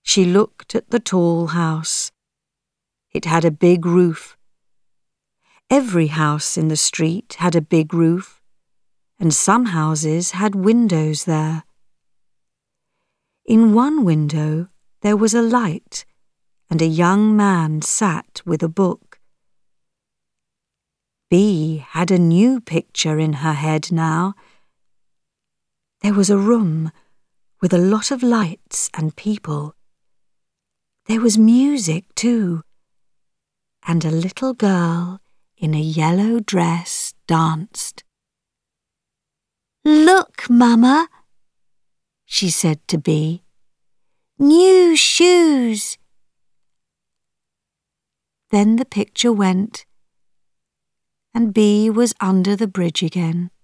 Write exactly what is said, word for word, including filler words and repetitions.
She looked at the tall house. It had a big roof. Every house in the street had a big roof, and some houses had windows there. In one window there was a light, and a young man sat with a book. Bee had a new picture in her head now. There was a room with a lot of lights and people. There was music too, and a little girl in a yellow dress danced. "Look, Mama," she said to Bee. "New shoes." Then the picture went, and Bee was under the bridge again.